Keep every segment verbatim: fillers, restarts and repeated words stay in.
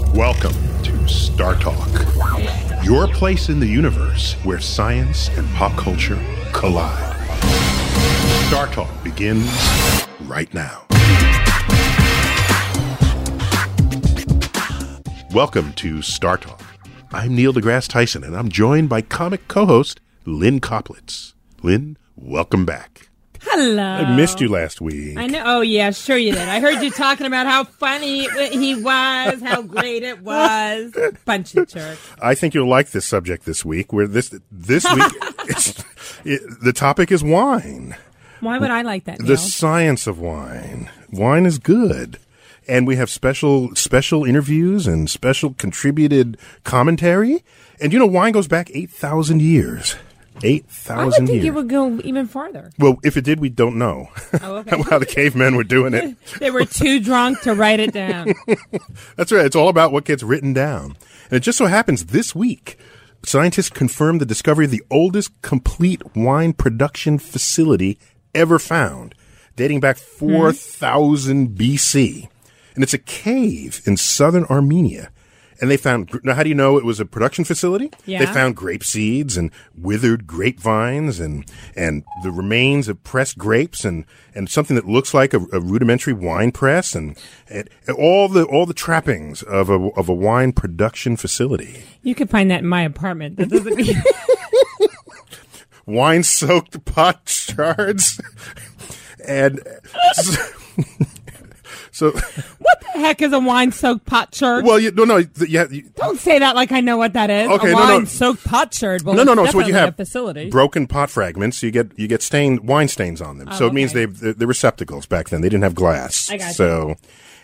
Welcome to Star Talk, your place in the universe where science and pop culture collide. Star Talk begins right now. Welcome to Star Talk. I'm Neil deGrasse Tyson, and I'm joined by comic co-host Lynn Koplitz. Lynn, welcome back. Hello. I missed you last week. I know. Oh, yeah, sure you did. I heard you talking about how funny he was, how great it was. Bunch of jerks. I think you'll like this subject this week, where this this week, it's, it, the topic is wine. Why would I like that, Neil? The science of wine. Wine is good. And we have special special interviews and special contributed commentary. And you know, wine goes back eight thousand years. eight thousand years. I would think it would go even farther. Well, if it did, we don't know. Oh, okay. How the cavemen were doing it. They were too drunk to write it down. That's right. It's all about what gets written down. And it just so happens this week, scientists confirmed the discovery of the oldest complete wine production facility ever found, dating back four thousand mm-hmm. B C. And it's a cave in southern Armenia. And they found, now how do you know it was a production facility? Yeah. They found grape seeds and withered grapevines and, and the remains of pressed grapes and, and something that looks like a, a rudimentary wine press and, and all the, all the trappings of a, of a wine production facility. You could find that in my apartment. That doesn't mean... Wine-soaked pot shards. And... So, what the heck is a wine-soaked potsherd? Well, you, no, no, yeah. You, Don't say that like I know what that is. Okay, a no, no. wine-soaked potsherd. Well, no, no, no. It's So what you have? A facility. Broken pot fragments. You get you get stained wine stains on them. Oh, so it okay. means they they receptacles back then. They didn't have glass. I got so, you.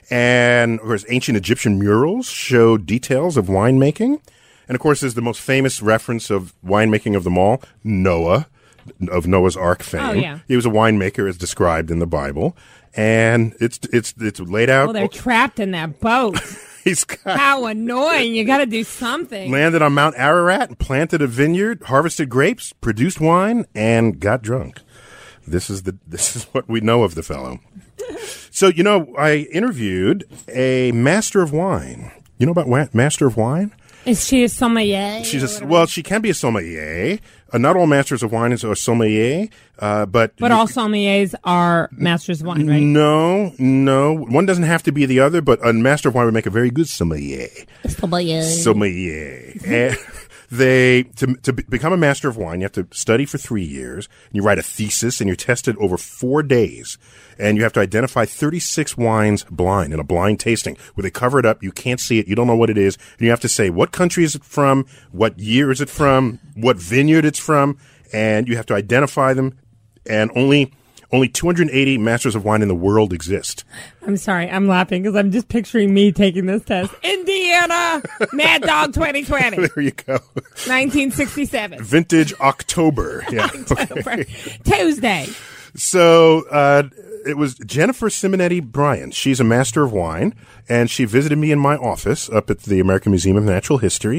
And of course, ancient Egyptian murals show details of winemaking. And of course, there's the most famous reference of winemaking of them all, Noah, of Noah's Ark fame. Oh, yeah. He was a winemaker as described in the Bible. And it's it's it's laid out. Well, they're trapped in that boat. He's got How annoying. You got to do something. landed on Mount Ararat and planted a vineyard, harvested grapes, produced wine, and got drunk. This is the this is what we know of the fellow. So, you know, I interviewed a master of wine. You know about wa- master of wine? Is she a sommelier? She's a, well, she can be a sommelier. Uh, not all masters of wine are sommelier, uh, but But you, all sommeliers are masters of wine, right? No, no, one doesn't have to be the other. But a master of wine would make a very good sommelier. Sommelier. Sommelier. And they to to be- become a master of wine, you have to study for three years. And you write a thesis, and you're tested over four days. And you have to identify thirty-six wines blind in a blind tasting where they cover it up. You can't see it. You don't know what it is. And you have to say what country is it from, what year is it from, what vineyard it's from, and you have to identify them. And only only two hundred eighty masters of wine in the world exist. I'm sorry. I'm laughing because I'm just picturing me taking this test. Indiana Mad Dog twenty twenty. There you go. nineteen sixty-seven. Vintage October. Yeah. October. Tuesday. So uh, it was Jennifer Simonetti Bryan. She's a master of wine, and she visited me in my office up at the American Museum of Natural History.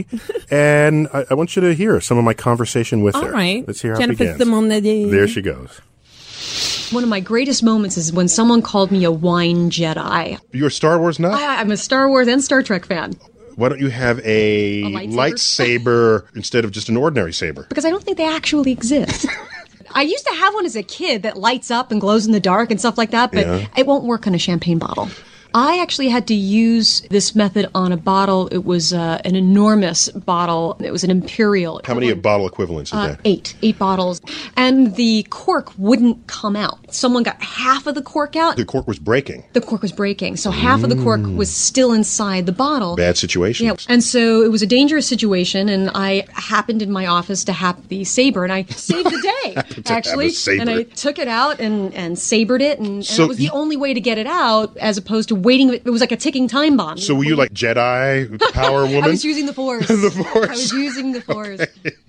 And I, I want you to hear some of my conversation with All her. right. Let's hear how Jennifer it begins. Simonetti. There she goes. One of my greatest moments is when someone called me a wine Jedi. You're a Star Wars nut? I, I'm a Star Wars and Star Trek fan. Why don't you have a, A lightsaber? lightsaber instead of just an ordinary saber? Because I don't think they actually exist. I used to have one as a kid that lights up and glows in the dark and stuff like that, but Yeah. it won't work on a champagne bottle. I actually had to use this method on a bottle. It was uh, an enormous bottle. It was an imperial. How many bottle equivalents is Uh, there? eight. Eight bottles. And the cork wouldn't come out. Someone got half of the cork out. The cork was breaking. The cork was breaking. So half of the cork was still inside the bottle. Bad situation. Yeah, and so it was a dangerous situation, and I happened in my office to have the saber, and I saved the day, Happened to have actually. a saber. And I took it out and, and sabered it, and, and So it was the you- only way to get it out, as opposed to waiting. It was like a ticking time bomb. So were you like Jedi power woman? I was using the Force. The Force. I was using the Force.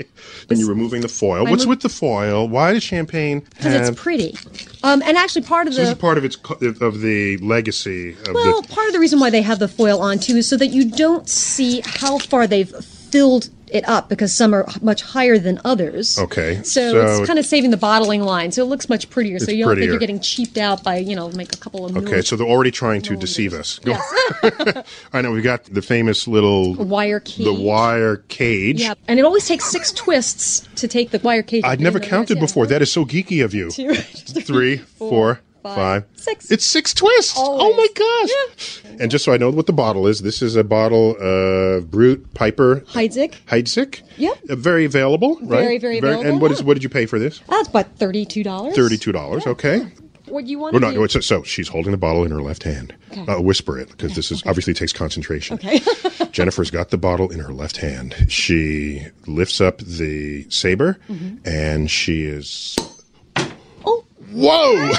And you're removing the foil. What's remo- with the foil? Why does champagne Because have... it's pretty. Um, and actually part of So this the... is part of its co- of the legacy of Well, the... part of the reason why they have the foil on, too, is so that you don't see how far they've filled it up because some are much higher than others. Okay. So, So- it's kind of saving the bottling line. So it looks much prettier. So It's you don't prettier. think you're getting cheaped out by, you know, make a couple of Okay, so they're already trying to deceive us. Go. I know, we got the famous little... wire cage. The wire cage. Yeah, and it always takes six twists to take the wire cage. I'd never counted Yeah. before. That is so geeky of you. Two, Three, four, five, six. It's six twists. Always. Oh my gosh! And just so I know what the bottle is, this is a bottle of Brute Piper Heidsieck. Heidsieck. Yep. Uh, very available, right? Very, very available, And what is yeah. what did you pay for this? That's about thirty-two dollars. Thirty-two dollars. Okay. What you want Well, to no, do? no, it's, so she's holding the bottle in her left hand. Okay. Uh, whisper it, because this is obviously takes concentration. Okay. Jennifer's got the bottle in her left hand. She lifts up the saber, Mm-hmm. and she is. Oh, Whoa!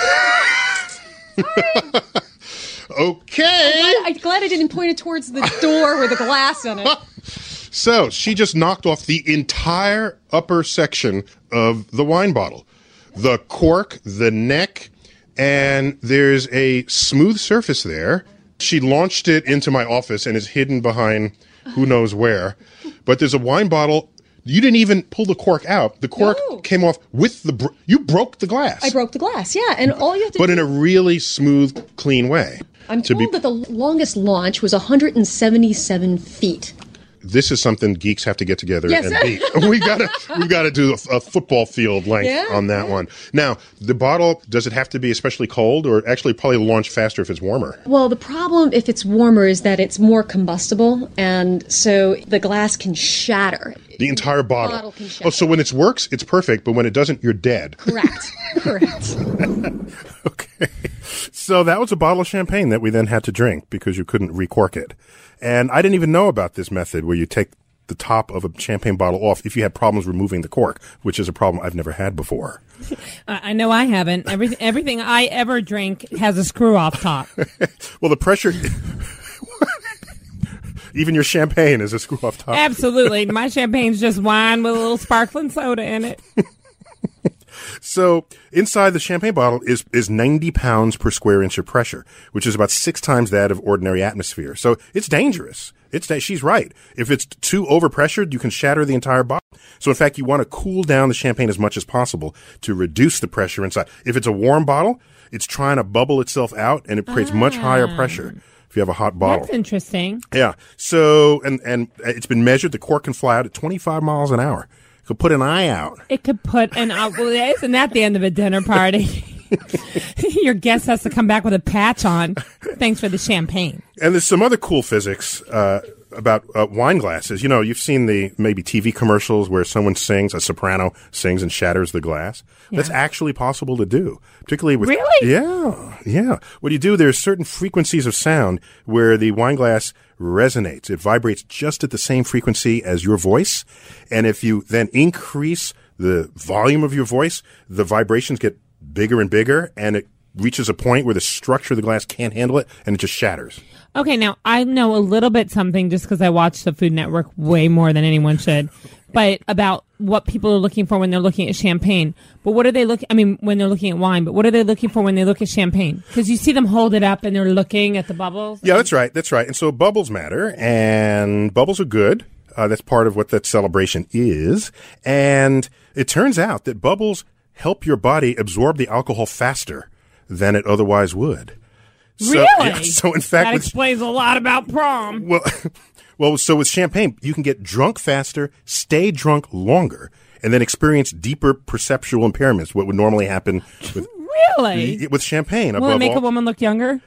Okay. I'm glad I didn't point it towards the door with the glass in it. So she just knocked off the entire upper section of the wine bottle. The cork, the neck, and there's a smooth surface there. She launched it into my office and is hidden behind who knows where. But there's a wine bottle. You didn't even pull the cork out. The cork No. came off with the... Br- you broke the glass. I broke the glass, yeah, and all you have to But do... in a really smooth, clean way. I'm to told be- that the longest launch was one hundred seventy-seven feet. This is something geeks have to get together Yes. and beat. we gotta, we gotta do a, a football field length Yeah, on that one. Now, the bottle, does it have to be especially cold, or actually probably launch faster if it's warmer? Well, the problem if it's warmer is that it's more combustible, and so the glass can shatter. The entire bottle. bottle can shatter. Oh, so when it works, it's perfect, but when it doesn't, you're dead. Correct. Correct. Okay. So that was a bottle of champagne that we then had to drink because you couldn't recork it. And I didn't even know about this method where you take the top of a champagne bottle off if you had problems removing the cork, which is a problem I've never had before. I I know I haven't. Everything, everything I ever drink has a screw off top. Well, the pressure... Even your champagne is a screw off top. Absolutely. My champagne's just wine with a little sparkling soda in it. So inside the champagne bottle is, is ninety pounds per square inch of pressure, which is about six times that of ordinary atmosphere. So it's dangerous. It's da- she's right. If it's too overpressured, you can shatter the entire bottle. So in fact, you want to cool down the champagne as much as possible to reduce the pressure inside. If it's a warm bottle, it's trying to bubble itself out, and it creates much higher pressure if you have a hot bottle. That's interesting. Yeah. So, and, and it's been measured. The cork can fly out at twenty-five miles an hour. Could put an eye out. It could put an uh, well, isn't that the end of a dinner party? Your guest has to come back with a patch on. Thanks for the champagne. And there's some other cool physics uh, about uh, wine glasses. You know, you've seen the maybe T V commercials where someone sings, a soprano sings and shatters the glass. Yeah. That's actually possible to do, particularly with... Really? Yeah, yeah. What you do, there's certain frequencies of sound where the wine glass resonates. It vibrates just at the same frequency as your voice. And if you then increase the volume of your voice, the vibrations get bigger and bigger, and it reaches a point where the structure of the glass can't handle it, and it just shatters. Okay, now I know a little bit something just because I watch the Food Network way more than anyone should, but about what people are looking for when they're looking at champagne. But what are they looking? I mean, when they're looking at wine, but what are they looking for when they look at champagne? Because you see them hold it up and they're looking at the bubbles. Yeah, that's right. That's right. And so bubbles matter, and bubbles are good. Uh, that's part of what that celebration is. And it turns out that bubbles help your body absorb the alcohol faster than it otherwise would. So, Really? yeah, so in fact, that with, explains a lot about prom. well, well, so with champagne, you can get drunk faster, stay drunk longer, and then experience deeper perceptual impairments. What would normally happen with Really? with champagne? Will above it make all. a woman look younger?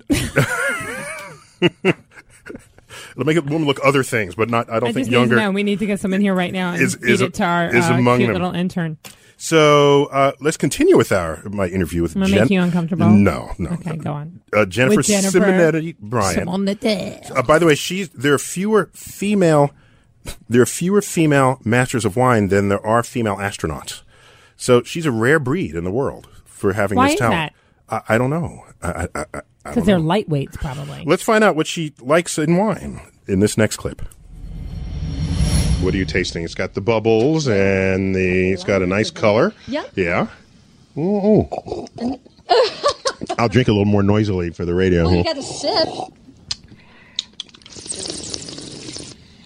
It'll make a woman look other things, but not. I don't I think just younger. need to know. We need to get some in here right now and Is- feed is it to our is uh, among cute them. little intern. So uh, let's continue with our my interview with I'm gonna Jen. make you uncomfortable? No, no. Okay, go on. Uh, Jennifer, With Jennifer Simonetti Bryant. Simonetti. Uh, by the way, she's there are fewer female there are fewer female masters of wine than there are female astronauts. So she's a rare breed in the world for having Why this is talent. I, I don't know. I, I, I, I don't Because they're know. lightweights, probably. Let's find out what she likes in wine in this next clip. What are you tasting? It's got the bubbles and the. It's got a nice color. Yeah. Yeah. Ooh. I'll drink a little more noisily for the radio. Well, you got to sip.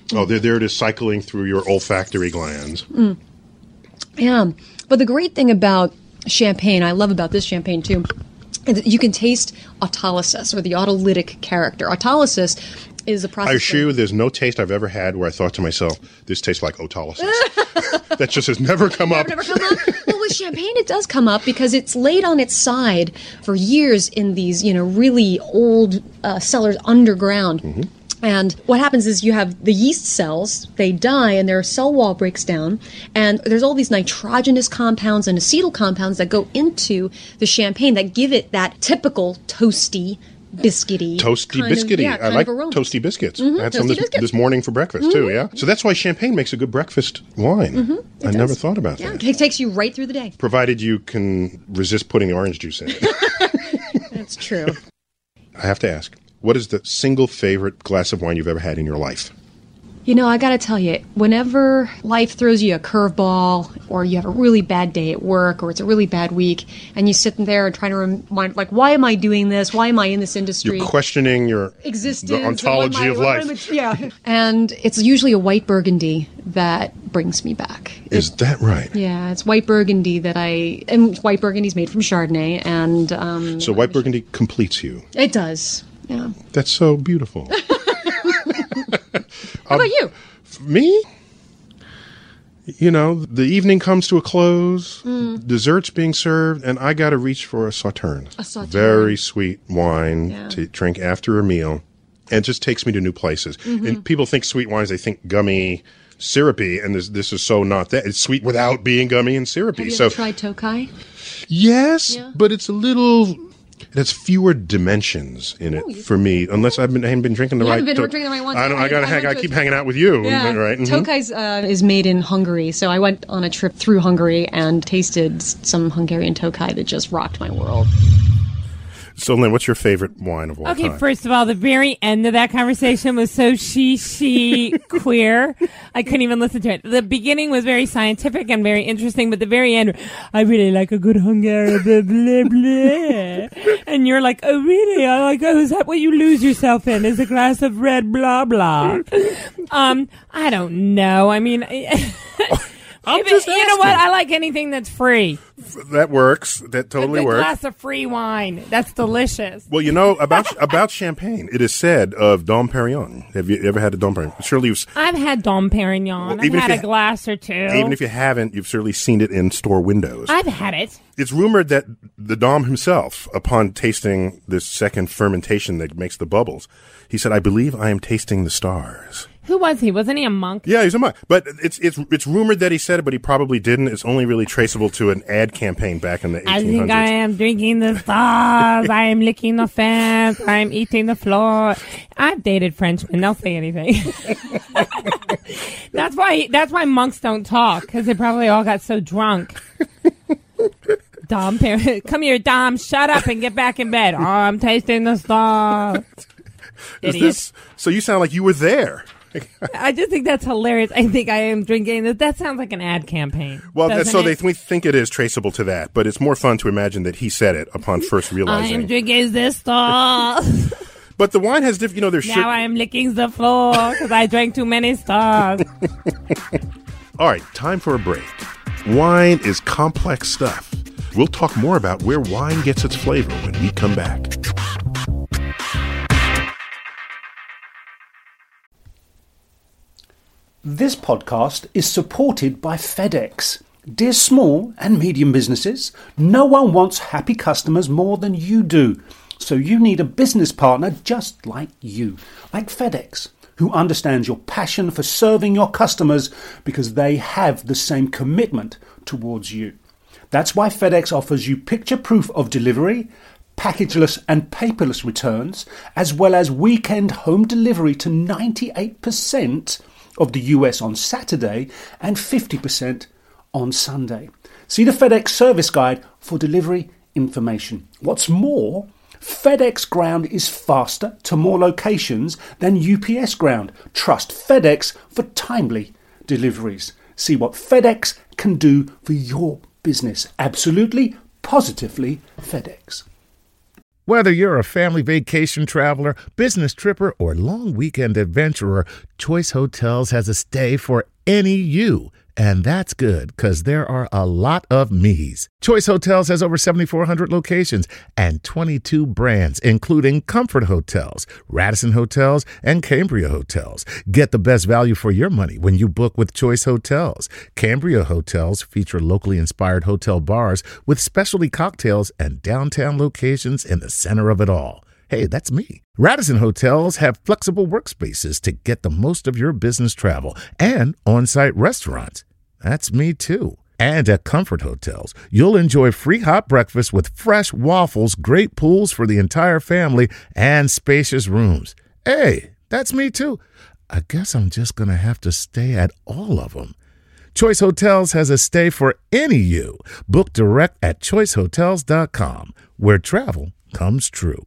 Oh, there, there it is, cycling through your olfactory glands. Mm. Yeah, but the great thing about champagne, I love about this champagne too, is that you can taste autolysis, or the autolytic character. Autolysis is a process. I assure you, there's no taste I've ever had where I thought to myself, this tastes like autolysis. That just has never come up. Never, never come up. Well, with champagne, it does come up because it's laid on its side for years in these, you know, really old uh, cellars underground. Mm-hmm. And what happens is you have the yeast cells, they die and their cell wall breaks down, and there's all these nitrogenous compounds and acetyl compounds that go into the champagne that give it that typical toasty, biscuity. Toasty kind biscuity. Of, yeah, I like toasty biscuits. Mm-hmm. I had Toasty some this, biscuits. this morning for breakfast, mm-hmm. too, yeah? So that's why champagne makes a good breakfast wine. Mm-hmm. I does. never thought about yeah, that. It takes you right through the day. Provided you can resist putting the orange juice in it. That's true. I have to ask, what is the single favorite glass of wine you've ever had in your life? You know, I got to tell you, whenever life throws you a curveball, or you have a really bad day at work, or it's a really bad week, and you sit there and try to remind, like, why am I doing this? Why am I in this industry? You're questioning your existence, the ontology I, of life. I, yeah, and it's usually a white Burgundy that brings me back. Is it, that right? Yeah, it's white Burgundy that I, and white Burgundy's made from Chardonnay, and um, so white Burgundy completes you. It does. Yeah. That's so beautiful. How about you? Me? You know, the evening comes to a close, mm. dessert's being served, and I got to reach for a Sauterne. A Sauterne. Very sweet wine yeah. to drink after a meal, and it just takes me to new places. Mm-hmm. And people think sweet wines, they think gummy, syrupy, and this this is so not that. It's sweet without being gummy and syrupy. Have you so, ever tried Tokai? Yes, yeah. but but it's a little... It has fewer dimensions in it oh, for me, unless I've been I haven't been drinking the you right. haven't been to- drinking the right one. I don't. I, I gotta. I hang, I to keep a- hanging out with you, Yeah. right? Mm-hmm. Tokai's uh, is made in Hungary, so I went on a trip through Hungary and tasted some Hungarian Tokai that just rocked my world. So, Lynn, what's your favorite wine of all Okay, time? first of all, the very end of that conversation was so she, she, queer. I couldn't even listen to it. The beginning was very scientific and very interesting, but the very end, I really like a good Hungarian, blah, blah, blah. And you're like, oh, really? I like, oh, is that what you lose yourself in? Is a glass of red, blah, blah. Um, I don't know. I mean... I'm If it- just you know asking. what? I like anything that's free. That works. That totally a good works. glass of free wine. That's delicious. Well, you know about about champagne. It is said of Dom Perignon. Have you ever had a Dom Perignon? Surely you've. I've had Dom Perignon. Well, I've even if had a you- glass or two. Even if you haven't, you've certainly seen it in store windows. I've had it. It's rumored that the Dom himself, upon tasting this second fermentation that makes the bubbles, he said, "I believe I am tasting the stars." Who was he? Wasn't he a monk? Yeah, he's a monk. But it's it's it's rumored that he said it, but he probably didn't. It's only really traceable to an ad campaign back in the I eighteen hundreds. think I am drinking the stars. I am licking the fence. I am eating the floor. I've dated Frenchmen. They'll say anything. that's why. That's why monks don't talk, because they probably all got so drunk. Dom, come here, Dom. Shut up and get back in bed. Oh, I'm tasting the stars. Is Idiot. this, so you sound like you were there. I just think that's hilarious. I think I am drinking this. That sounds like an ad campaign. Well, that's, so doesn't they it? th- think it is traceable to that, but it's more fun to imagine that he said it upon first I realizing. am drinking this stars. But the wine has different, you know, there's Now I am licking the floor because I drank too many stars. All right, time for a break. Wine is complex stuff. We'll talk more about where wine gets its flavor when we come back. This podcast is supported by FedEx. Dear small and medium businesses, no one wants happy customers more than you do. So you need a business partner just like you, like FedEx, who understands your passion for serving your customers because they have the same commitment towards you. That's why FedEx offers you picture proof of delivery, packageless and paperless returns, as well as weekend home delivery to ninety-eight percent of the U S on Saturday and fifty percent on Sunday. See the FedEx service guide for delivery information. What's more, FedEx Ground is faster to more locations than U P S Ground. Trust FedEx for timely deliveries. See what FedEx can do for your business. Absolutely, positively FedEx. Whether you're a family vacation traveler, business tripper, or long weekend adventurer, Choice Hotels has a stay for any you. And that's good, because there are a lot of me's. Choice Hotels has over seventy-four hundred locations and twenty-two brands, including Comfort Hotels, Radisson Hotels, and Cambria Hotels. Get the best value for your money when you book with Choice Hotels. Cambria Hotels feature locally inspired hotel bars with specialty cocktails and downtown locations in the center of it all. Hey, that's me. Radisson Hotels have flexible workspaces to get the most of your business travel and on-site restaurants. That's me, too. And at Comfort Hotels, you'll enjoy free hot breakfast with fresh waffles, great pools for the entire family, and spacious rooms. Hey, that's me, too. I guess I'm just going to have to stay at all of them. Choice Hotels has a stay for any you. Book direct at choice hotels dot com, where travel comes true.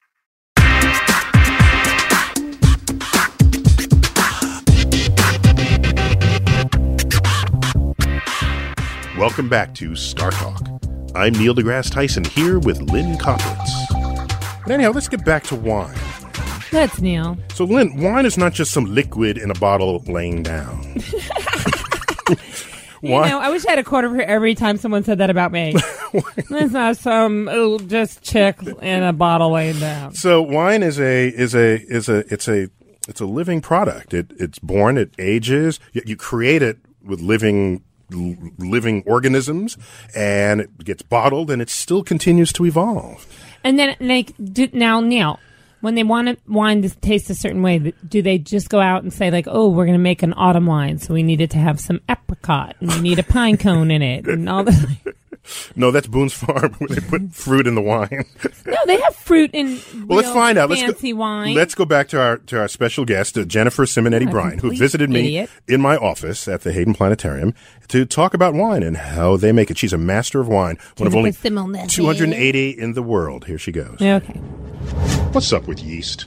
Welcome back to Star Talk. I'm Neil deGrasse Tyson here with Lynn Koplitz. But anyhow, let's get back to wine. That's Neil. So, Lynn, wine is not just some liquid in a bottle laying down. You know, I wish I had a quarter for every time someone said that about me. It's not some oh, just chick in a bottle laying down. So, wine is a is a is a it's a it's a living product. It it's born, it ages. You, you create it with living. living organisms, and it gets bottled, and it still continues to evolve. And then, like, do, now, Neil, when they want wine to taste a certain way, do they just go out and say, like, oh, we're going to make an autumn wine, so we need it to have some apricot, and we need a pine cone in it, and all that? No, that's Boone's Farm, where they put fruit in the wine. No, they have fruit in well, let's find out. fancy let's go, wine. Let's go back to our to our special guest, uh, Jennifer Simonetti Bryan, who visited idiot. me in my office at the Hayden Planetarium to talk about wine and how they make it. She's a master of wine, one of only two hundred eighty in the world. Here she goes. Okay. What's up with yeast?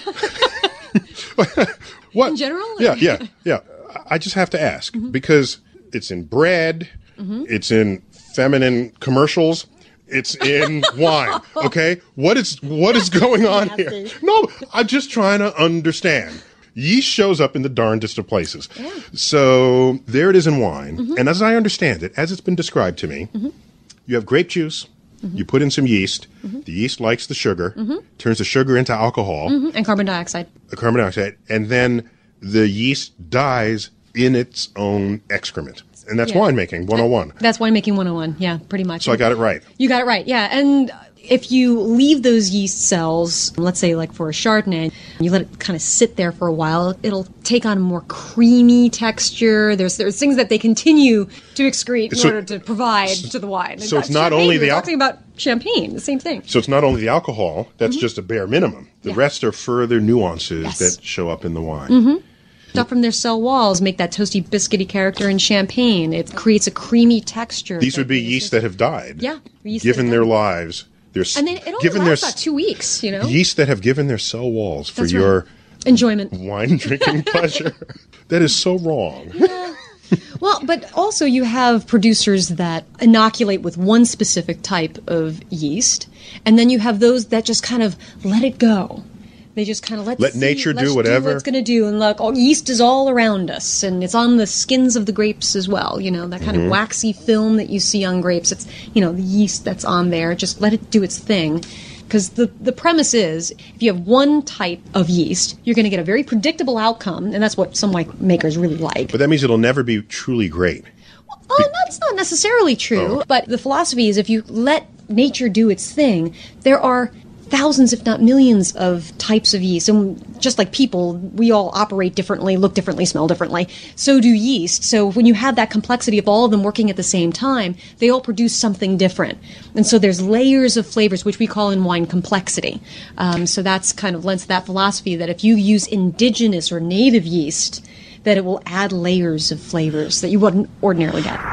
What? In general? Yeah, yeah, yeah. I just have to ask, mm-hmm. because it's in bread, mm-hmm. it's in feminine commercials, it's in wine. Okay, what is what is going on here? No, I'm just trying to understand. Yeast shows up in the darndest of places. Yeah. So there it is in wine, mm-hmm. and as I understand it, as it's been described to me, mm-hmm. you have grape juice. Mm-hmm. You put in some yeast. Mm-hmm. The yeast likes the sugar, mm-hmm. turns the sugar into alcohol mm-hmm. and carbon dioxide. Uh, carbon dioxide, and then the yeast dies in its own excrement. And that's yeah. winemaking one oh one. That's winemaking one oh one, yeah, pretty much. So I got it right. You got it right, yeah. And if you leave those yeast cells, let's say like for a Chardonnay, you let it kind of sit there for a while, it'll take on a more creamy texture. There's there's things that they continue to excrete in so, order to provide so, to the wine. So it's not only the... We're talking about champagne, the same thing. So it's not only the alcohol, that's mm-hmm. just a bare minimum. The yeah. rest are further nuances yes. that show up in the wine. Mm-hmm. Stuff from their cell walls make that toasty, biscuity character in champagne. It creates a creamy texture. These would be yeast that have died. Yeah. Given their lives. Their, and then it only given lasts their, about two weeks, you know? Yeast that have given their cell walls for That's your... Right. Enjoyment. Wine drinking pleasure. That is so wrong. Yeah. Well, but also you have producers that inoculate with one specific type of yeast, and then you have those that just kind of let it go. They just kind of let let see, nature let's do whatever do what it's going to do, and look, oh, yeast is all around us, and it's on the skins of the grapes as well. You know, that kind mm-hmm. of waxy film that you see on grapes. It's, you know, the yeast that's on there. Just let it do its thing, because the the premise is if you have one type of yeast, you're going to get a very predictable outcome, and that's what some winemakers really like. But that means it'll never be truly great. Well, oh, that's not necessarily true. Oh. But the philosophy is if you let nature do its thing, there are thousands, if not millions, of types of yeast. And just like people, we all operate differently, look differently, smell differently. So do yeast. So when you have that complexity of all of them working at the same time, they all produce something different. And so there's layers of flavors, which we call in wine complexity. Um, so that's kind of lends to that philosophy that if you use indigenous or native yeast, that it will add layers of flavors that you wouldn't ordinarily get.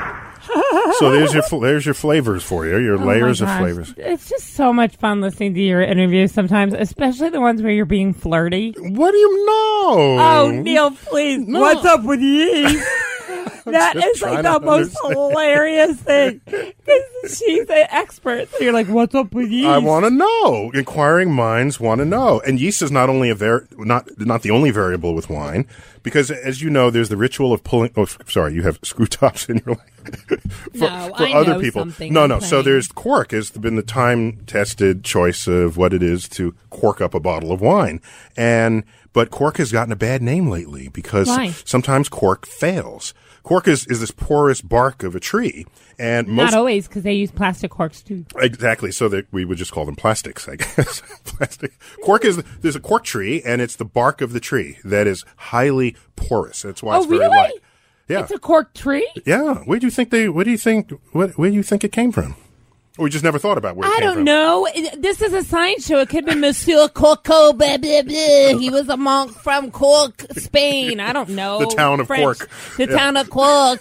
So there's your there's your flavors for you, your oh layers of flavors. It's just so much fun listening to your interviews sometimes, especially the ones where you're being flirty. What do you know? Oh, Neil, please. No. What's up with yeast? That just is like trying the to most understand. hilarious thing. Because she's an expert. So you're like, what's up with yeast? I want to know. Inquiring minds want to know. And yeast is not only a var- not not the only variable with wine, because as you know, there's the ritual of pulling. Oh, sorry, you have screw tops in your life. for No, for I other know people. something No, I'm no. So playing. there's cork has been the time tested choice of what it is to cork up a bottle of wine, and but cork has gotten a bad name lately because Why? sometimes cork fails. Cork is, is this porous bark of a tree, and most Not always, because they use plastic corks too. exactly, so that we would just call them plastics, I guess. Plastic cork is there's a cork tree, and it's the bark of the tree that is highly porous. That's why Oh, it's very really? light. Yeah, It's a cork tree? yeah. Where do you think they? What do you think? What, where do you think it came from? Or we just never thought about where it I came don't from. know. It- This is a science show. It could be Monsieur Corco, blah, blah, blah. He was a monk from Cork, Spain. I don't know. The town of French. Cork. The Yeah. town of Cork.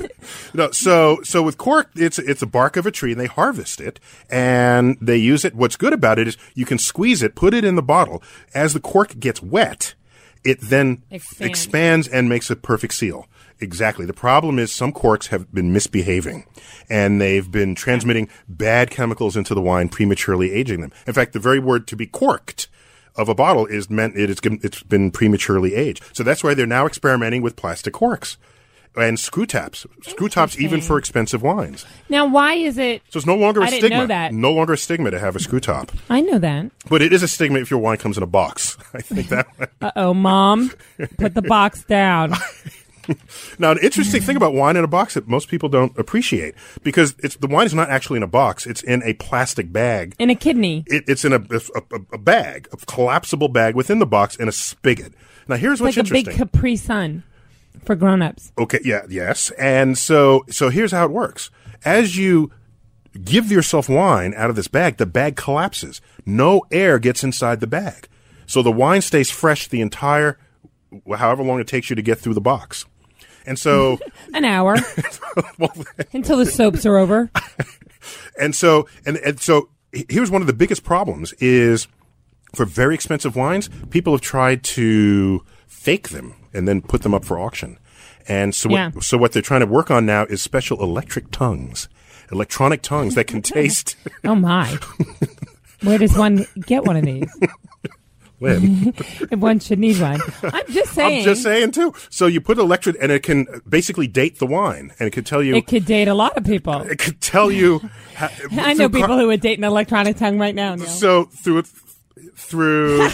No, so so with cork, it's it's a bark of a tree, and they harvest it and they use it. What's good about it is you can squeeze it, put it in the bottle. As the cork gets wet, it then Expands. expands and makes a perfect seal. Exactly. The problem is some corks have been misbehaving, and they've been transmitting bad chemicals into the wine, prematurely aging them. In fact, the very word to be corked of a bottle is meant it is it's been prematurely aged. So that's why they're now experimenting with plastic corks and screw taps, screw tops even for expensive wines. Now, why is it? So it's no longer a I didn't stigma. know that. No longer a stigma to have a screw top, I know that. but it is a stigma if your wine comes in a box. I think that. Uh oh, Mom. Put the box down. Now, an interesting thing about wine in a box that most people don't appreciate, because it's the wine is not actually in a box; it's in a plastic bag. In a kidney. It, it's in a, a, a bag, a collapsible bag within the box in a spigot. Now, here's what's Like a big interesting. Capri Sun for grown-ups. Okay, yeah, yes. And so so here's how it works. As you give yourself wine out of this bag, the bag collapses. No air gets inside the bag. So the wine stays fresh the entire however long it takes you to get through the box. And so An hour. Until the soaps are over. and so and, and so here's one of the biggest problems is for very expensive wines, people have tried to fake them and then put them up for auction. And so, Yeah. what, so what they're trying to work on now is special electric tongues, electronic tongues that can taste. Oh, my. Where does one get one of these? Lynn, If one should need one. I'm just saying. I'm just saying too. So you put electric, and it can basically date the wine, and it can tell you. It could date a lot of people. It could tell you. How, I know through people car- who would date an electronic tongue right now. Neil. So through through.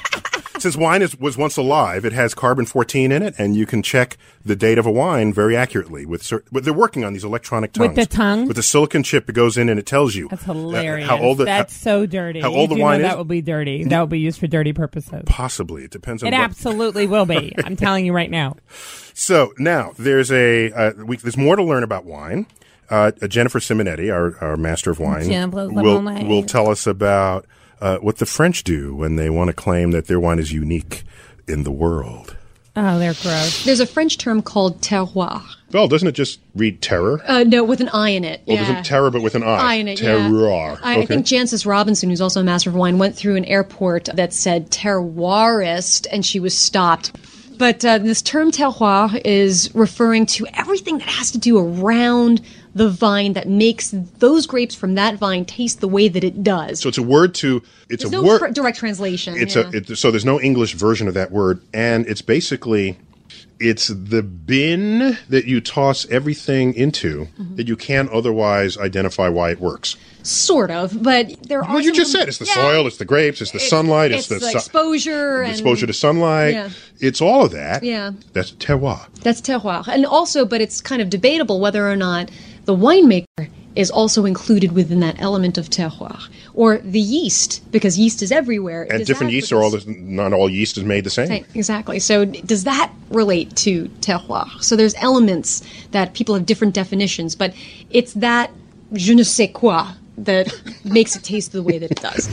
Since wine is, was once alive, it has carbon fourteen in it, and you can check the date of a wine very accurately. With, cer- but they're working on these electronic tongues. With the tongue? With the silicon chip, it goes in and it tells you. That's uh, hilarious. How old the, That's so dirty. how old You the do wine know is? That will be dirty. That will be used for dirty purposes. Possibly. It depends on It what. absolutely will be. I'm telling you right now. So now there's a uh, we, there's more to learn about wine. Uh, Jennifer Simonetti, our, our master of wine, Jennifer will Simonetti. will tell us about uh, what the French do when they want to claim that their wine is unique in the world. Oh, they're gross. There's a French term called terroir. Well, doesn't it just read terror? Uh, no, with an I in it. Well, yeah. doesn't terror, but with an I. I in it, yeah. Terroir. I, I think Jancis Robinson, who's also a master of wine, went through an airport that said terroirist, and she was stopped. But uh, this term terroir is referring to everything that has to do around the vine that makes those grapes from that vine taste the way that it does. So it's a word to. It's There's a no word. tr- direct translation. It's yeah. a. It, so there's no English version of that word, and it's basically. It's the bin that you toss everything into Mm-hmm. that you can't otherwise identify why it works. Sort of, but there are. Well, you some- just said it's the Yeah. soil, it's the grapes, it's the sunlight, it's, it's the, the su- exposure, the and exposure to sunlight. Yeah. It's all of that. Yeah. That's terroir. That's terroir. And also, but it's kind of debatable whether or not the winemaker is also included within that element of terroir. Or the yeast, because yeast is everywhere. And Does different that- yeasts are all. The, not all yeast is made the same. Same, exactly. So does that relate to terroir? So there's elements that people have different definitions, but it's that je ne sais quoi that makes it taste the way that it does.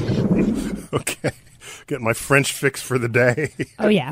Okay. Get my French fix for the day. Oh, yeah.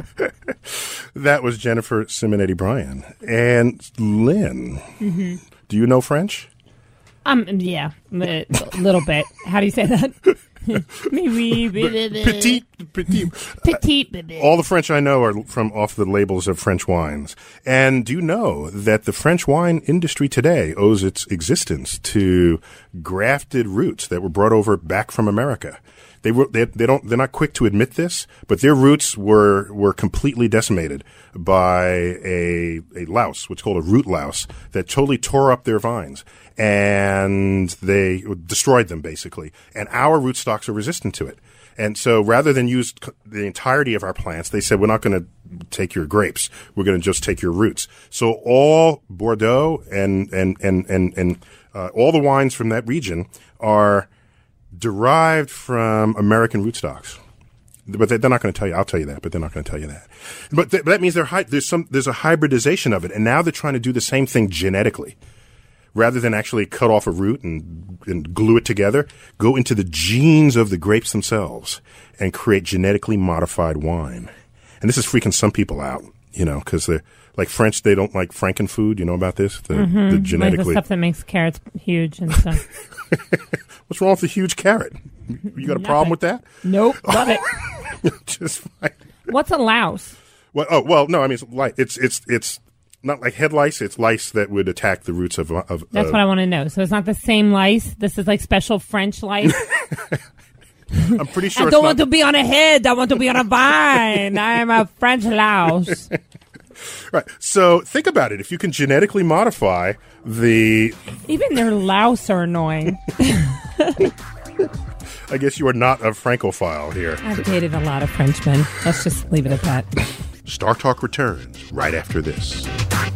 That was Jennifer Simonetti Bryan. And Lynn, do you know French? Um, yeah, a little bit. How do you say that? Petite, petite. Petite, bébé. All the French I know are from off the labels of French wines. And do you know that the French wine industry today owes its existence to grafted roots that were brought over back from America? They were, they, they don't, they're not quick to admit this, but their roots were, were completely decimated by a, a louse, what's called a root louse, that totally tore up their vines. And they destroyed them, basically. And our rootstocks are resistant to it. And so rather than use the entirety of our plants, they said, we're not going to take your grapes. We're going to just take your roots. So all Bordeaux and, and, and, and, and uh, all the wines from that region are derived from American rootstocks. But they're not going to tell you. I'll tell you that, but they're not going to tell you that. But, th- but that means hi- there's some there's a hybridization of it, and now they're trying to do the same thing genetically. Rather than actually cut off a root and, and glue it together, go into the genes of the grapes themselves and create genetically modified wine. And this is freaking some people out, you know, because they're like French. They don't like frankenfood. You know about this? The, mm-hmm. the genetically like the stuff that makes carrots huge and stuff. What's wrong with the huge carrot? You got a problem with that? Nope. Love it. Just fine. What's a louse? Well, oh well, no. I mean, it's like it's it's it's not like head lice. It's lice that would attack the roots of. of That's uh, what I want to know. So it's not the same lice. This is like special French lice. I'm pretty sure. I it's don't not, want to be on a head. I want to be on a vine. I am a French louse. Right. So think about it. If you can genetically modify the, even their louse are annoying. I guess you are not a Francophile here. I've dated a lot of Frenchmen. Let's just leave it at that. Star Talk returns right after this.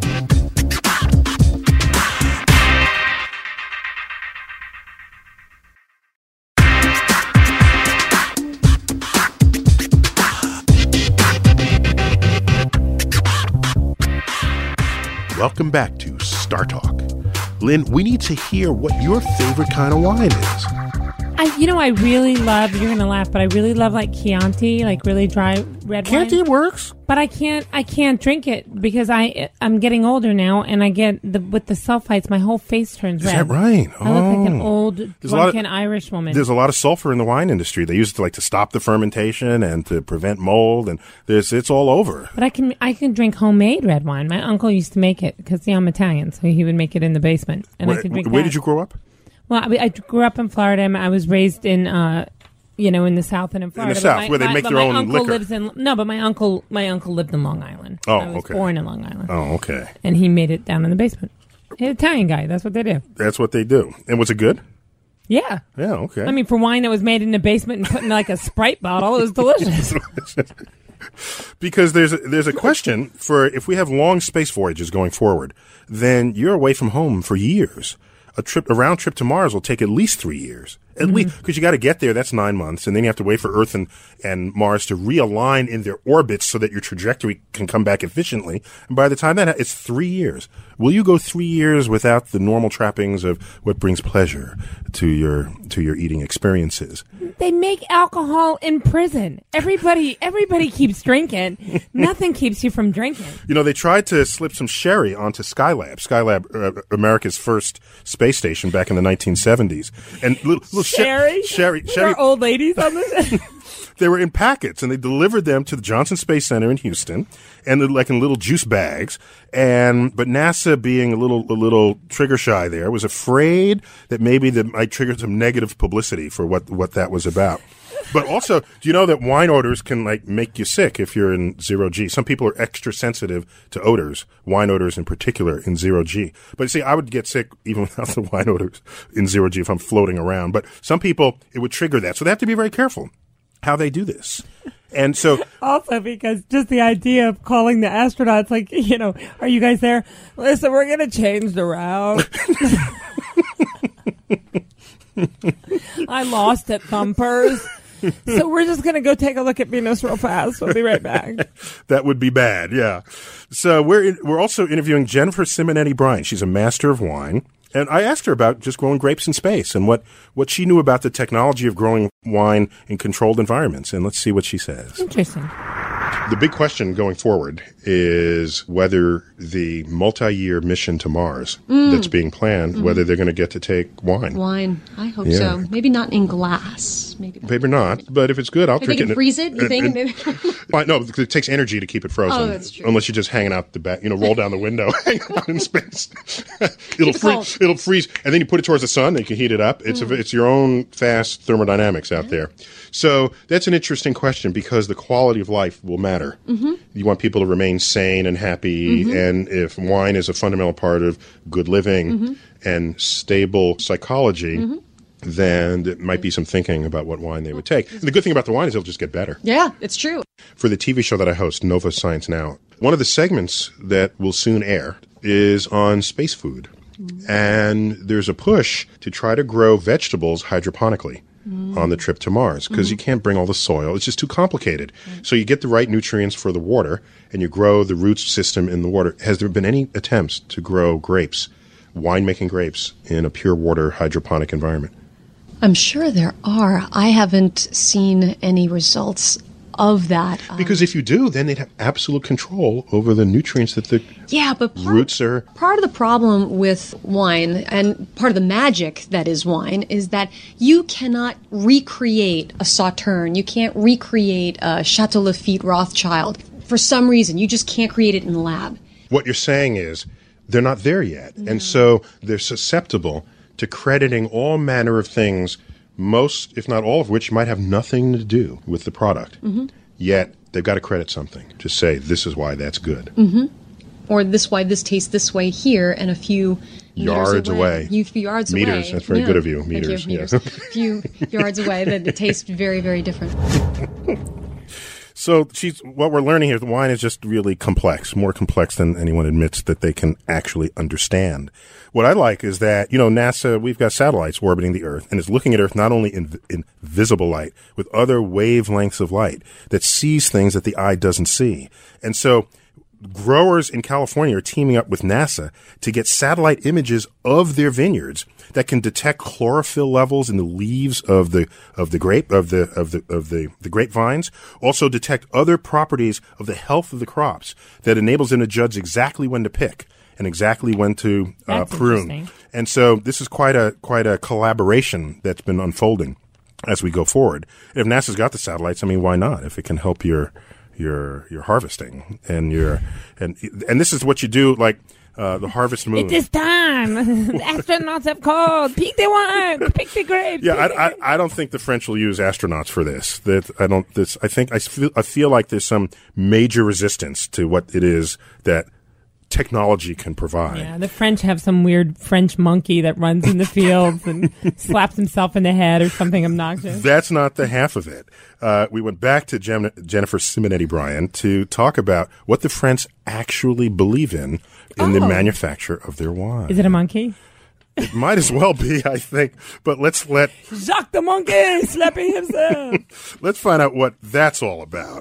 Welcome back to Star Talk. Lynn, we need to hear what your favorite kind of wine is. I, you know, I really love, you're going to laugh, but I really love like Chianti, like really dry red wine. Chianti works. But I can't, I can't drink it because I, I'm getting older now, and I get, the with the sulfites, my whole face turns red. Is that right? I look like an Oh. old, There's a lot of- drunken Irish woman. There's a lot of sulfur in the wine industry. They use it to like to stop the fermentation and to prevent mold, and there's it's all over. But I can, I can drink homemade red wine. My uncle used to make it because, see, I'm Italian, so he would make it in the basement, and Where, I could drink where that. did you grow up? Well, I, I grew up in Florida. and I was raised in, uh, you know, in the South and in Florida. the But South, my- where they my- make but their my own uncle liquor. Lives in, no, but my uncle, my uncle lived in Long Island. Oh, I was okay. born in Long Island. Oh, okay. And he made it down in the basement. An Italian guy. That's what they do. That's what they do. And was it good? Yeah. Yeah, okay. I mean, for wine that was made in the basement and put in like a Sprite bottle, it was delicious. Because there's a, there's a question for if we have long space voyages going forward, then you're away from home for years. A trip, a round trip to Mars will take at least three years. At Mm-hmm. least, because you got to get there. That's nine months, and then you have to wait for Earth and, and Mars to realign in their orbits so that your trajectory can come back efficiently. And by the time that ha- it's three years. Will you go three years without the normal trappings of what brings pleasure to your to your eating experiences? They make alcohol in prison. Everybody, everybody keeps drinking. Nothing keeps you from drinking. You know, they tried to slip some sherry onto Skylab, Skylab, uh, America's first space station back in the nineteen seventies. And little, little she- Sherry, sherry, There sherry. are old ladies on this. They were in packets, and they delivered them to the Johnson Space Center in Houston, and they're like in little juice bags. And but NASA, being a little a little trigger shy, there was afraid that maybe that might trigger some negative publicity for what what that was about. But also, do you know that wine odors can like make you sick if you're in zero G? Some people are extra sensitive to odors, wine odors in particular in zero G. But see, I would get sick even without the wine odors in zero G if I'm floating around. But some people, it would trigger that. So they have to be very careful how they do this. And so, Also, because just the idea of calling the astronauts, like, you know, are you guys there? Listen, we're going to change the route. I lost at Thumpers. So we're just going to go take a look at Venus real fast. We'll be right back. that would be bad, yeah. So we're in, we're also interviewing Jennifer Simonetti Bryant. She's a master of wine. And I asked her about just growing grapes in space and what, what she knew about the technology of growing wine in controlled environments. And let's see what she says. Interesting. The big question going forward is whether the multi-year mission to Mars mm. that's being planned, mm-hmm. whether they're going to get to take wine. Wine. I hope yeah. so. Maybe not in glass. Maybe, Maybe not, but if it's good, I'll Maybe drink they can it. freeze it, you and, think? And, Maybe. Well, no, because it takes energy to keep it frozen. Oh, that's true. Unless you're just hanging out the back, you know, roll down the window, hang out in space. it'll it freeze. It'll freeze, and then you put it towards the sun, and you can heat it up. It's mm. a, it's your own fast thermodynamics out mm. there. So that's an interesting question because the quality of life will matter. Mm-hmm. You want people to remain sane and happy, mm-hmm. and if wine is a fundamental part of good living mm-hmm. and stable psychology. Mm-hmm. then there might be some thinking about what wine they would take. And the good thing about the wine is it'll just get better. Yeah, it's true. For the T V show that I host, Nova Science Now, one of the segments that will soon air is on space food. Mm. And there's a push to try to grow vegetables hydroponically mm. on the trip to Mars because mm-hmm. you can't bring all the soil. It's just too complicated. Mm. So you get the right nutrients for the water and you grow the root system in the water. Has there been any attempts to grow grapes, winemaking grapes, in a pure water hydroponic environment? I'm sure there are. I haven't seen any results of that. Because um, if you do, then they'd have absolute control over the nutrients that the yeah, but part, roots are... Part of the problem with wine, and part of the magic that is wine, is that you cannot recreate a Sauterne. You can't recreate a Chateau Lafite Rothschild. For some reason, you just can't create it in the lab. What you're saying is they're not there yet. No. And so they're susceptible to crediting all manner of things, most, if not all of which, might have nothing to do with the product. Mm-hmm. Yet, they've got to credit something to say, this is why that's good. Mm-hmm. Or this why this tastes this way here, and a few yards away. away. A few yards Meters. away. Meters. That's very yeah. good of you. Meters. Meters. You, meters. Yeah. A few yards away, that it tastes very, very different. So she's, what we're learning here, the wine is just really complex, more complex than anyone admits that they can actually understand. What I like is that, you know, NASA, we've got satellites orbiting the Earth, and it's looking at Earth not only in, in visible light, with other wavelengths of light that sees things that the eye doesn't see. And so growers in California are teaming up with NASA to get satellite images of their vineyards that can detect chlorophyll levels in the leaves of the of the grape of the of the of the, the grapevines. Also detect other properties of the health of the crops that enables them to judge exactly when to pick and exactly when to uh, prune. And so this is quite a quite a collaboration that's been unfolding as we go forward. And if NASA's got the satellites, I mean, why not? If it can help your your your harvesting and your and and this is what you do, like uh, the harvest moon. It is time. The astronauts have called. Pick the wine. Pick the grapes. Yeah, I, I I don't think the French will use astronauts for this. That I don't. This I think I feel I feel like there's some major resistance to what it is that technology can provide. Yeah, the French have some weird French monkey that runs in the fields and slaps himself in the head or something obnoxious. That's not the half of it. Uh, we went back to Jen- Jennifer Simonetti Bryan to talk about what the French actually believe in in oh. the manufacture of their wine. Is it a monkey? It might as well be, I think. But let's let Jacques the monkey slapping himself. Let's find out what that's all about.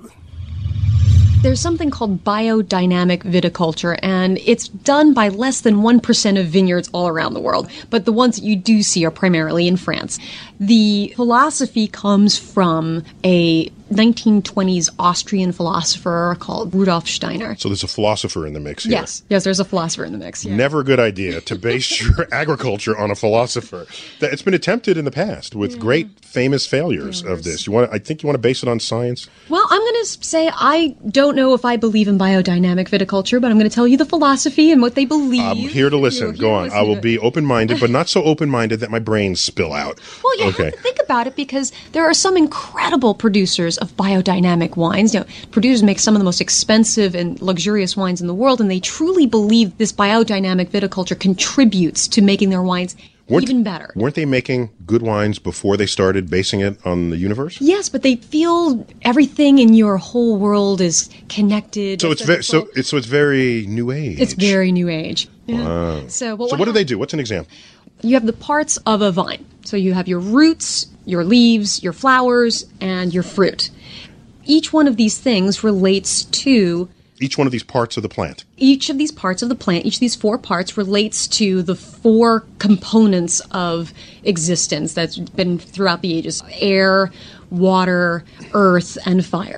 There's something called biodynamic viticulture, and it's done by less than one percent of vineyards all around the world. But the ones that you do see are primarily in France. The philosophy comes from a nineteen twenties Austrian philosopher called Rudolf Steiner. So there's a philosopher in the mix here. Yes, yes, there's a philosopher in the mix. Yeah. Never a good idea to base your agriculture on a philosopher. It's been attempted in the past with yeah. great famous failures Failures. of this. You want? I think you want to base it on science. Well, I'm going to say I don't know if I believe in biodynamic viticulture, but I'm going to tell you the philosophy and what they believe. I'm here to listen. Go on. Listen I will be open-minded, but not so open-minded that my brains spill out. Well, you okay. have to think about it because there are some incredible producers of biodynamic wines. You know, producers make some of the most expensive and luxurious wines in the world, and they truly believe this biodynamic viticulture contributes to making their wines weren't, even better. Weren't they making good wines before they started basing it on the universe? Yes, but they feel everything in your whole world is connected. So it's ve- so it's so it's very new age. It's very new age. Yeah. Wow. So, well, so what, what do they do? What's an example? You have the parts of a vine. So you have your roots, your leaves, your flowers, and your fruit. Each one of these things relates to... Each one of these parts of the plant. Each of these parts of the plant, each of these four parts relates to the four components of existence that's been throughout the ages. Air, water, earth, and fire.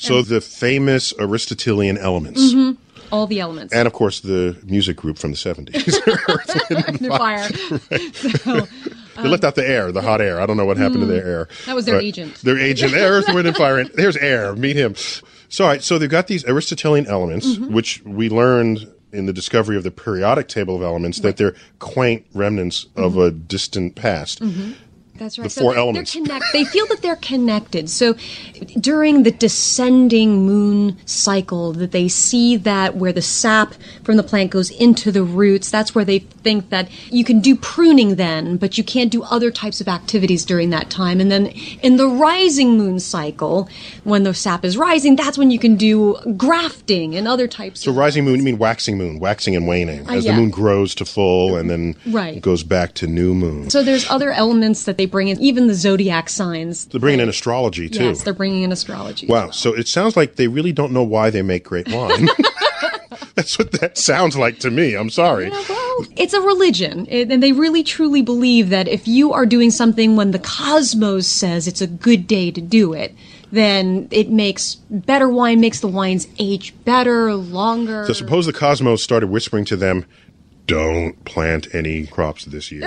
So the famous Aristotelian elements. Mm-hmm. All the elements. And, of course, the music group from the seventies. Earth, Wind, and Fire. Right. So, they left out the air, the hot air. I don't know what happened mm, to their air. That was their but agent. Their agent. Earth, Wind, and Fire. There's air. Meet him. So, all right, so they've got these Aristotelian elements, mm-hmm. which we learned in the discovery of the periodic table of elements right. that they're quaint remnants mm-hmm. of a distant past. Mm-hmm. That's right. The so four they're, elements. They're connect- they feel that they're connected. So during the descending moon cycle, that they see that where the sap from the plant goes into the roots, that's where they think that you can do pruning then, but you can't do other types of activities during that time. And then in the rising moon cycle, when the sap is rising, that's when you can do grafting and other types so of... So rising moon, you mean waxing moon, waxing and waning, uh, as yeah. the moon grows to full and then right. goes back to new moon. So there's other elements that they bring in, even the zodiac signs. They're bringing in astrology, too. Yes, they're bringing in astrology. Wow, so it sounds like they really don't know why they make great wine. That's what that sounds like to me. I'm sorry. Yeah, well, it's a religion, it, and they really truly believe that if you are doing something when the cosmos says it's a good day to do it, then it makes better wine, makes the wines age better, longer. So suppose the cosmos started whispering to them, don't plant any crops this year.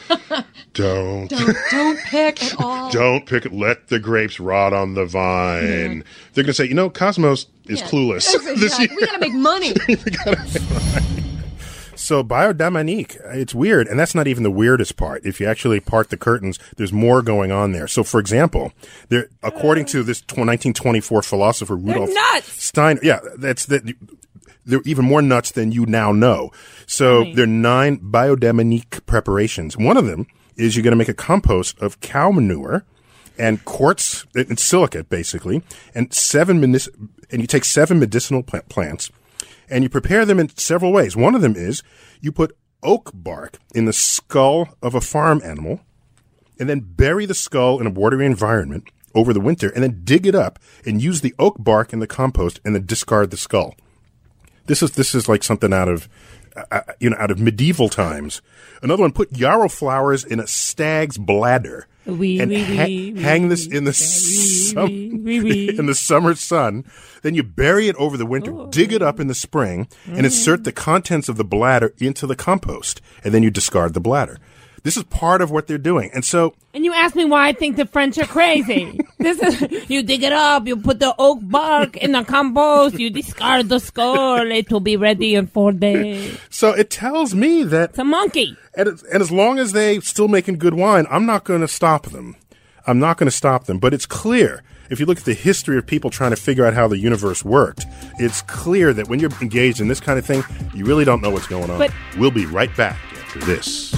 Don't. Don't, don't pick at all. Don't pick it. Let the grapes rot on the vine. Yeah. They're going to say, you know, Cosmos is yeah. clueless this year. We got to make money. we gotta make money. So biodynamique, it's weird. And that's not even the weirdest part. If you actually part the curtains, there's more going on there. So, for example, there, according to this nineteen twenty-four philosopher Rudolf Steiner, yeah, that's that. They're even more nuts than you now know. So right. there are nine biodynamique preparations. One of them is you're going to make a compost of cow manure and quartz and silicate, basically, and seven medic- and you take seven medicinal plant plants, and you prepare them in several ways. One of them is you put oak bark in the skull of a farm animal, and then bury the skull in a watery environment over the winter, and then dig it up and use the oak bark in the compost, and then discard the skull. This is this is like something out of, uh, you know, out of medieval times. Another one: put yarrow flowers in a stag's bladder oui, and oui, ha- oui, hang oui, this in the oui, sum- oui, oui, oui. in the summer sun. Then you bury it over the winter, oh. dig it up in the spring, mm. and insert the contents of the bladder into the compost, and then you discard the bladder. This is part of what they're doing. And so... And you ask me why I think the French are crazy. This is, you dig it up, you put the oak bark in the compost, you discard the skull, it will be ready in four days. So it tells me that... It's a monkey. And, and as long as they're still making good wine, I'm not going to stop them. I'm not going to stop them. But it's clear, if you look at the history of people trying to figure out how the universe worked, it's clear that when you're engaged in this kind of thing, you really don't know what's going on. But we'll be right back after this.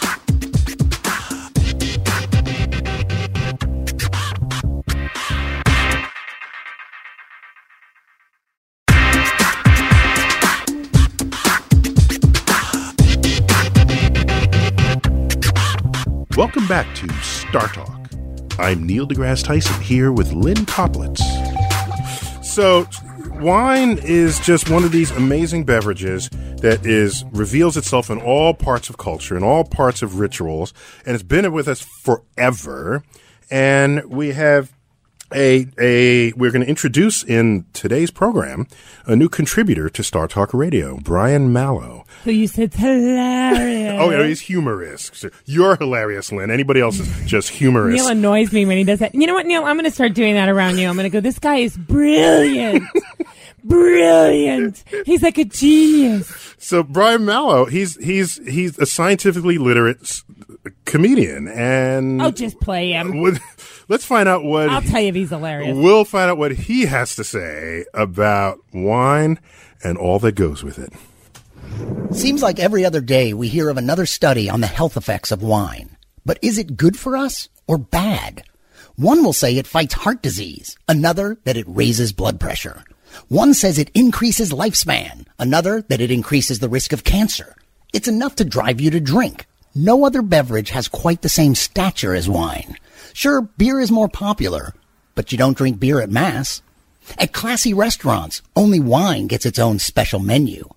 Welcome back to Star Talk. I'm Neil deGrasse Tyson here with Lynn Koplitz. So, wine is just one of these amazing beverages that is reveals itself in all parts of culture, in all parts of rituals, and it's been with us forever. And we have a a we're going to introduce in today's program a new contributor to Star Talk Radio, Brian Mallow. Who you said hilarious. Oh, yeah, he's humorous. So you're hilarious, Lynn. Anybody else is just humorous. Neil annoys me when he does that. You know what, Neil? I'm going to start doing that around you. I'm going to go, this guy is brilliant. Brilliant. He's like a genius. So Brian Mallow, he's he's he's a scientifically literate comedian, and oh, just play him. With, let's find out what I'll tell you if he's hilarious. We'll find out what he has to say about wine and all that goes with it. Seems like every other day we hear of another study on the health effects of wine. But is it good for us or bad? One will say it fights heart disease, another that it raises blood pressure. One says it increases lifespan, another that it increases the risk of cancer. It's enough to drive you to drink. No other beverage has quite the same stature as wine. Sure, beer is more popular, but you don't drink beer at Mass. At classy restaurants, only wine gets its own special menu.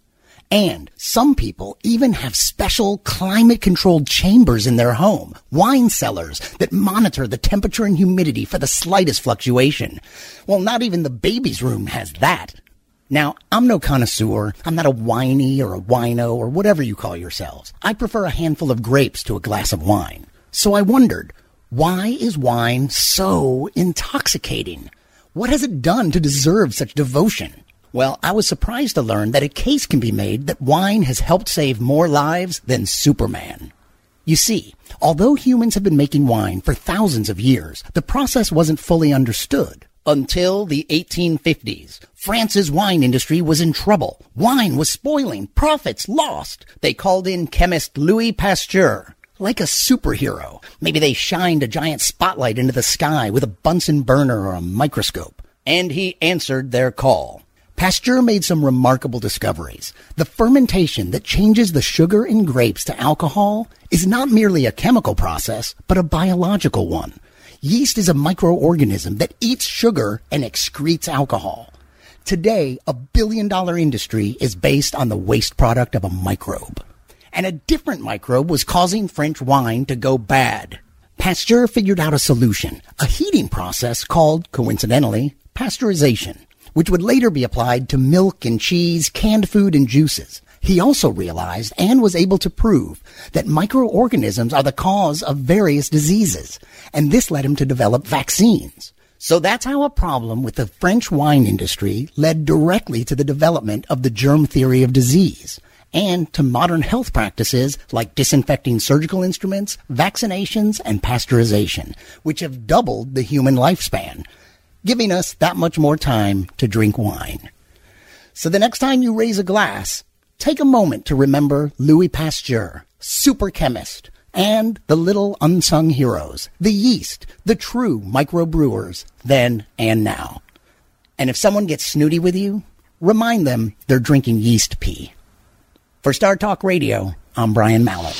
And some people even have special climate-controlled chambers in their home, wine cellars that monitor the temperature and humidity for the slightest fluctuation. Well, not even the baby's room has that. Now, I'm no connoisseur. I'm not a winey or a wino or whatever you call yourselves. I prefer a handful of grapes to a glass of wine. So I wondered, why is wine so intoxicating? What has it done to deserve such devotion? Well, I was surprised to learn that a case can be made that wine has helped save more lives than Superman. You see, although humans have been making wine for thousands of years, the process wasn't fully understood. Until the eighteen fifties, France's wine industry was in trouble. Wine was spoiling, profits lost. They called in chemist Louis Pasteur. Like a superhero. Maybe they shined a giant spotlight into the sky with a Bunsen burner or a microscope. And he answered their call. Pasteur made some remarkable discoveries. The fermentation that changes the sugar in grapes to alcohol is not merely a chemical process, but a biological one. Yeast is a microorganism that eats sugar and excretes alcohol. Today, a billion-dollar industry is based on the waste product of a microbe. And a different microbe was causing French wine to go bad. Pasteur figured out a solution, a heating process called, coincidentally, pasteurization, which would later be applied to milk and cheese, canned food, and juices. He also realized and was able to prove that microorganisms are the cause of various diseases, and this led him to develop vaccines. So that's how a problem with the French wine industry led directly to the development of the germ theory of disease, and to modern health practices like disinfecting surgical instruments, vaccinations, and pasteurization, which have doubled the human lifespan, giving us that much more time to drink wine. So the next time you raise a glass, take a moment to remember Louis Pasteur, super chemist, and the little unsung heroes, the yeast, the true microbrewers, then and now. And if someone gets snooty with you, remind them they're drinking yeast pee. For Star Talk Radio, I'm Brian Mallett.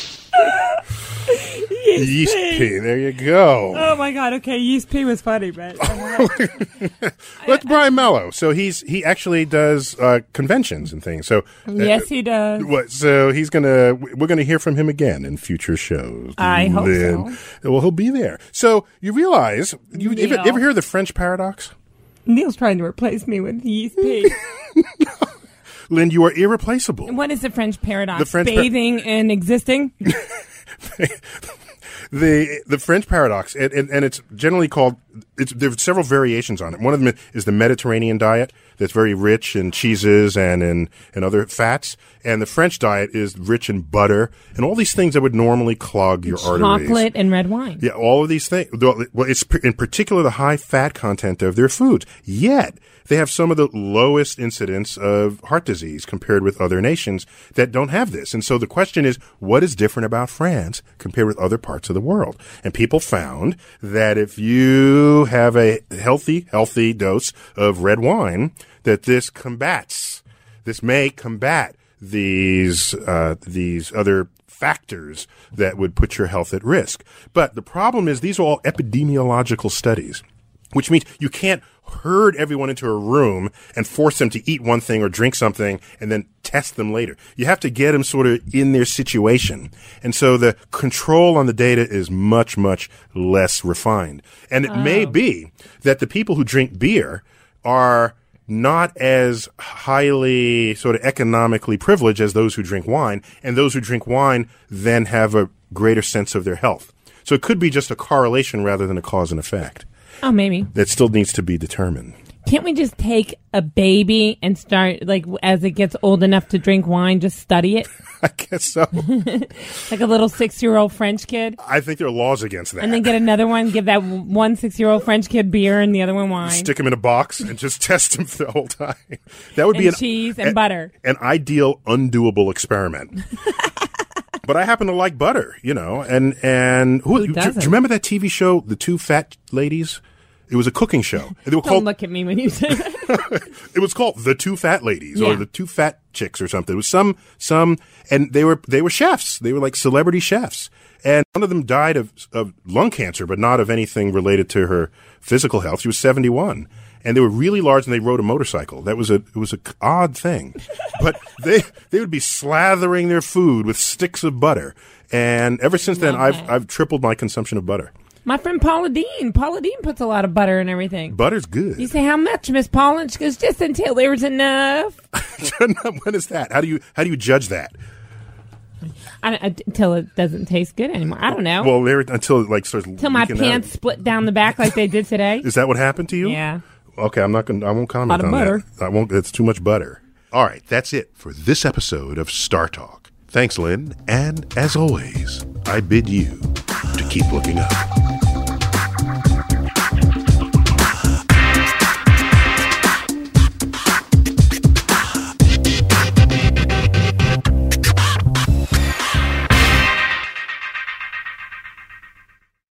Yeast, Yeast pea. pea. There you go. Oh my God. Okay, yeast pea was funny, but That's Brian Mello. So he's he actually does uh, conventions and things. So uh, yes, he does. What? So he's gonna we're gonna hear from him again in future shows. I hope Lynn. so. Well, he'll be there. So you realize you ever, Neil. ever hear of the French paradox? Neil's trying to replace me with yeast pea. Lynn, you are irreplaceable. What is the French paradox? The French par- Bathing and existing. The the French paradox, and, and, and it's generally called, it's, there's several variations on it. One of them is the Mediterranean diet that's very rich in cheeses and in and other fats. And the French diet is rich in butter and all these things that would normally clog your arteries. Chocolate and red wine. Yeah, all of these things. Well, it's in particular the high fat content of their foods. Yet, they have some of the lowest incidence of heart disease compared with other nations that don't have this. And so the question is, what is different about France compared with other parts of the world? And people found that if you have a healthy, healthy dose of red wine, that this combats, this may combat these, uh, these other factors that would put your health at risk. But the problem is these are all epidemiological studies, which means you can't herd everyone into a room and force them to eat one thing or drink something and then test them later. You have to get them sort of in their situation. And so the control on the data is much, much less refined. And it oh. may be that the people who drink beer are not as highly sort of economically privileged as those who drink wine, and those who drink wine then have a greater sense of their health. So it could be just a correlation rather than a cause and effect. Oh, maybe. That still needs to be determined. Can't we just take a baby and start, like, as it gets old enough to drink wine, just study it? I guess so. Like a little six-year-old French kid? I think there are laws against that. And then get another one, give that one six-year-old French kid beer and the other one wine. Stick him in a box and just test him for the whole time. That would and be an, cheese and an, butter. An ideal, undoable experiment. But I happen to like butter, you know, and, and who, who do, doesn't? do you remember that T V show, The Two Fat Ladies? It was a cooking show. They were Don't called, look at me when you say that. It was called The Two Fat Ladies, Yeah. or The Two Fat Chicks or something. It was some, some, and they were, they were chefs. They were like celebrity chefs. And one of them died of, of lung cancer, but not of anything related to her physical health. She was seventy-one. and they were really large, and they rode a motorcycle. That was a it was a odd thing, but they they would be slathering their food with sticks of butter. And ever since then, I've that. I've tripled my consumption of butter. My friend Paula Dean. Paula Dean puts a lot of butter in everything. Butter's good. You say, how much, Miss Paula? And she goes, just until there's enough. What is that? How do you how do you judge that? I, I, until it doesn't taste good anymore. I don't know. Well, there until it like starts. Until my pants out. split down the back like they did today. Is that what happened to you? Yeah. Okay, I'm not going. I won't comment A lot of on butter. that. I won't. It's too much butter. All right, that's it for this episode of Star Talk. Thanks, Lynn, and as always, I bid you to keep looking up.